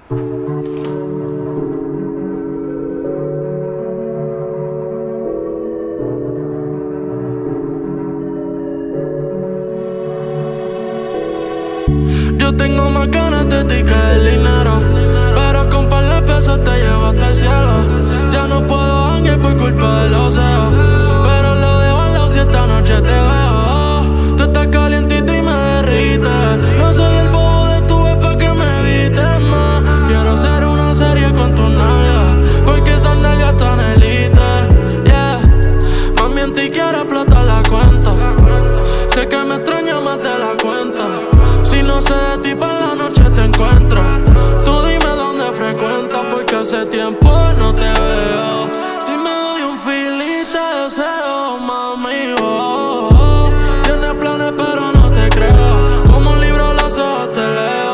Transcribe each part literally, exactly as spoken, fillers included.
Yo tengo más ganas de ti que el dinero, pero con par de pesos te llevo hasta el cielo. Ya no puedo hanguear por culpa del oseo, pero lo dejo al lado si esta noche te veo. Tú estás calientita y me derrites. No soy el bobo de tu vez pa' que me evites más. Quiero hacer una serie con tus nalgas, porque esas nalgas están elite. Yeah, mami, en ti quiero explotar la cuenta. Sé que me extraña más de la cuenta. Si no sé de ti, pa' la noche te encuentro. Tú dime dónde frecuentas, porque hace tiempo no te veo. Si me doy un feeling te deseo, mami, oh, oh. Tienes planes pero no te creo. Como un libro los ojos te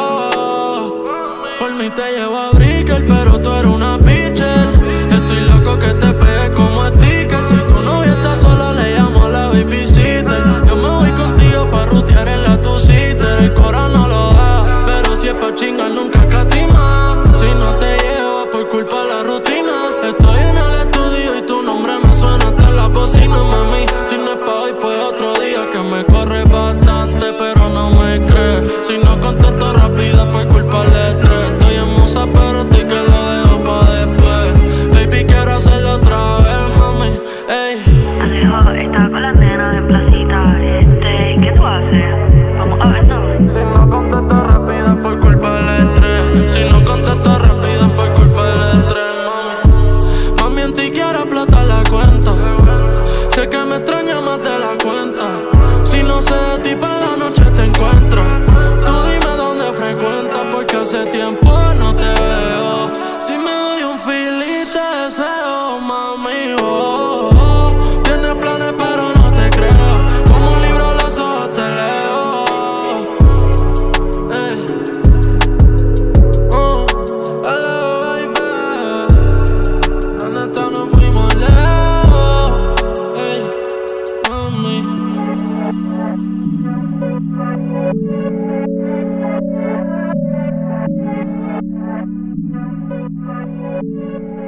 leo. Por mí te llevo a Brickell, pero tú eres una pitcher. Estoy loco que te pegues como sticker. Si tu novia está sola, le llamo a la babysitter. Yo me voy contigo pa' rutear en la two-seater. El cora no lo da, pero si es pa' chingar nunca escatima. Si no te llevo por culpa de la rutina. Estoy en el estudio y tu nombre me suena hasta en la bocina, mami. Si no es pa' hoy, pues otro día, que me corre bastante, pero no me crees. Si no contesto rápido por culpa del estrés. Estoy en musa, pero estoy que lo dejo pa' después. Baby, quiero hacerlo otra vez, mami, ey. Alejo, estaba con las nenas en placita. Este, ¿qué tú haces? Vamos a vernos. Si no contesto rápido por culpa del estrés. Si no contesto rápido por culpa del estrés, mami. Mami, en ti quiero explotar la cuenta. Sé que me extraña más de la cuenta. Si no sé de ti, pa' la noche te encuentro. Tú dime dónde frecuentas, porque hace tiempo no te veo. Si me doy un feeling te deseo, mami, oh, oh. Tienes planes pero no te creo. Como un libro los ojos te leo. Ey. Oh, hello, baby. La neta nos fuimos lejos. Ey, mami.